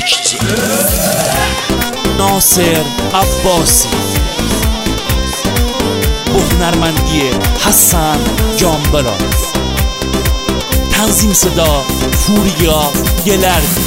ناصر عباسی با هنرمندی حسن جانبلا، تنظیم صدا پوریا گلردی.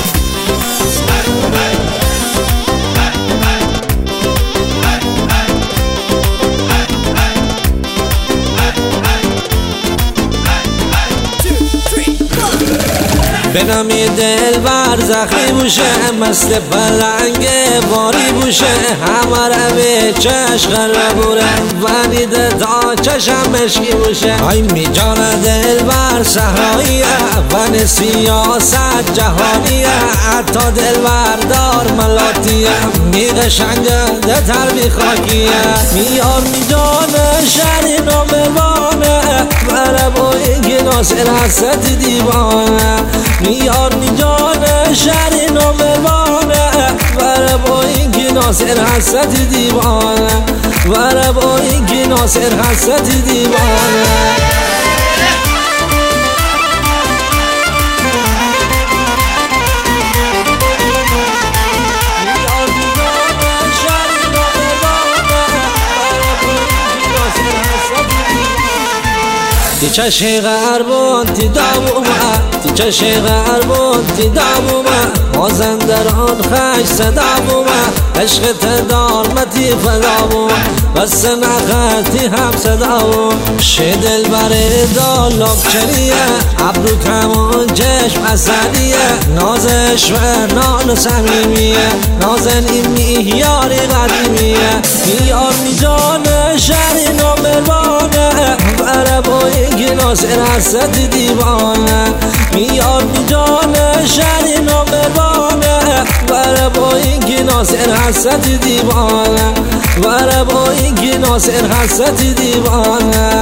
به نامی دلبر زخمی بوشه، مثل پلنگ باری بوشه، همه روی چشم قربوره ولی تا چشم مشکی بوشه. ای می جان دلبر صحراییه و سیاست جهانیه، حتی دلبر دار ملاتیه، می قشنگه ده تر می خاکیه. میار می جان شهری نامروانه بره با اینکه ناصر حسد دیوانه. میار می جان شهری نامروانه بره با اینکه ناصر حسد دیوانه، بره با اینکه ناصر حسد دیوانه. تی چشی غربون تی دامومه، تی چشی غربون تی دامومه، مازندران خش صدامومه، عشق تدارمتی فدامومه، بس نخطی هم صدامومه. شه دل بره دالاب چریه، ابرو کمون چشم اصلیه، نازش و نان سمیمیه، نازن این میهیاری قدیمیه. میار می جان شهری نامروانه بره با اینکه ناصر حسد دیوانه. میار می جان شهری نامروانه بره با اینکه ناصر حسد دیوانه، بره با اینکه ناصر حسد دیوانه.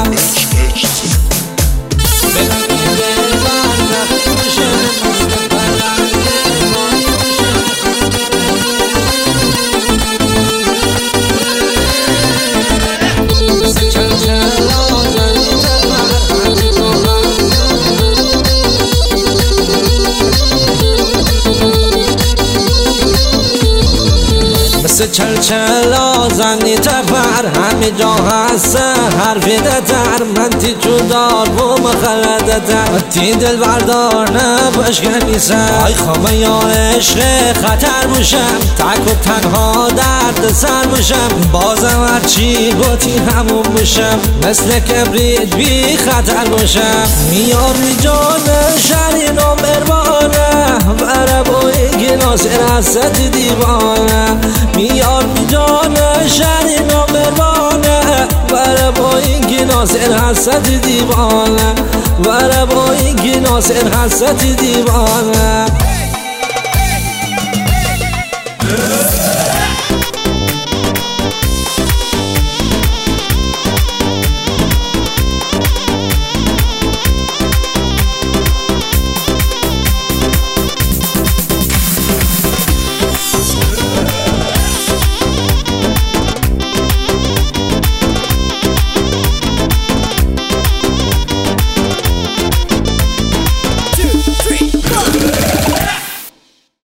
چلچلا زنی تفر همه جا هست حرفی دتر، من تی چودار و مخلده تر، تی دل بردار نباش کنیسم. آی خواه یار عشق خطر بوشم، تک و تنها درد سر بوشم، بازم هرچی گوتی همون بوشم، مثل کبریت بی خطر بوشم. میار می جان شهری نامروانه بره با اینکه ناصر حسد دیوانه. میار می جان شهری نامروانه بره با اینکه ناصر حسد دیوانه، بره با اینکه ناصر حسد دیوانه.